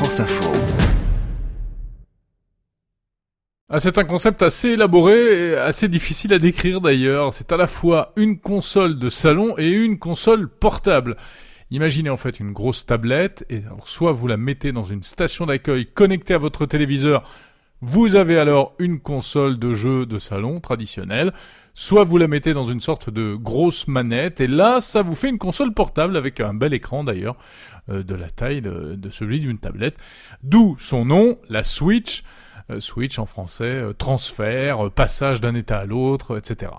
France Info. Ah, c'est un concept assez élaboré et assez difficile à décrire d'ailleurs. C'est à la fois une console de salon et une console portable. Imaginez en fait une grosse tablette et alors, soit vous la mettez dans une station d'accueil connectée à votre téléviseur, vous avez alors une console de jeu de salon traditionnelle, soit vous la mettez dans une sorte de grosse manette et là ça vous fait une console portable avec un bel écran d'ailleurs de la taille de celui d'une tablette. D'où son nom, la Switch. Switch en français, transfert, passage d'un état à l'autre, etc.